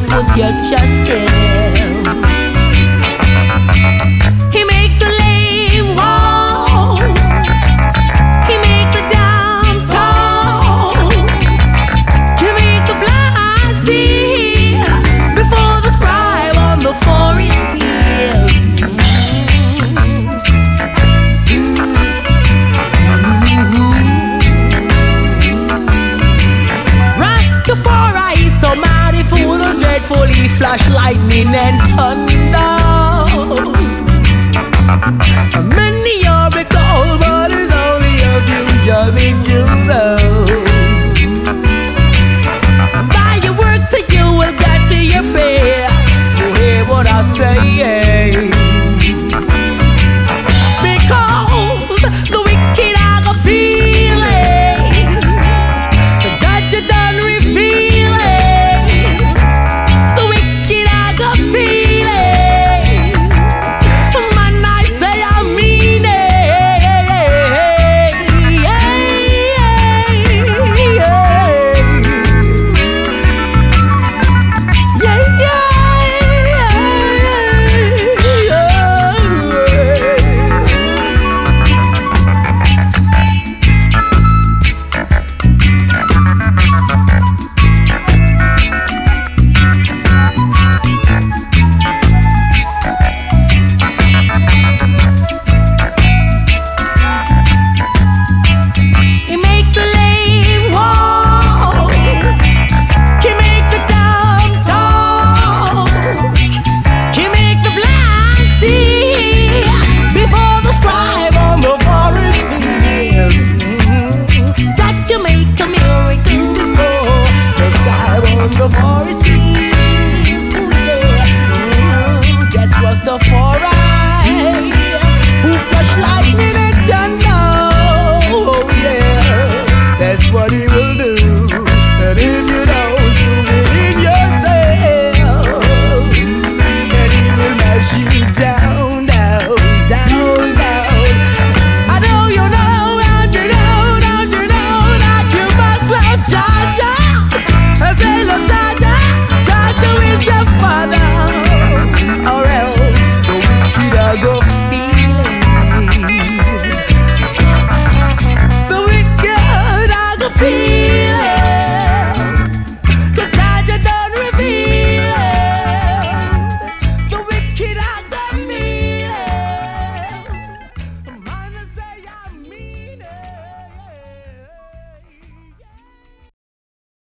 you put your trust in. He make the lame walk, he make the dumb talk, he make the blind see before the scribe on the forest hill. Rastafari is so mighty, full of dreadfully flash lightning and thunder. Many are recalled, but it's only a few jumping to those.